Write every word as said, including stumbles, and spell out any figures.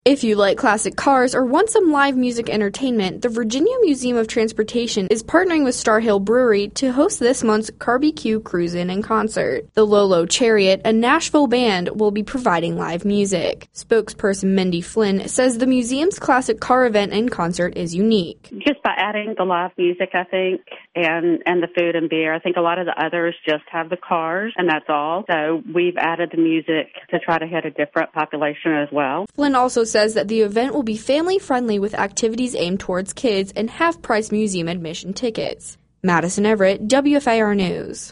If you like classic cars or want some live music entertainment, the Virginia Museum of Transportation is partnering with Star Hill Brewery to host this month's Carbecue Cruisin' in concert. The Lolo Chariot, a Nashville band, will be providing live music. Spokesperson Mindy Flynn says the museum's classic car event and concert is unique. Just by adding the live music, I think, and, and the food and beer. I think a lot of the others just have the cars, and that's all. So we've added the music to try to hit a different population as well. Flynn also says that the event will be family-friendly with activities aimed towards kids and half-price museum admission tickets. Madison Everett, W F A R News.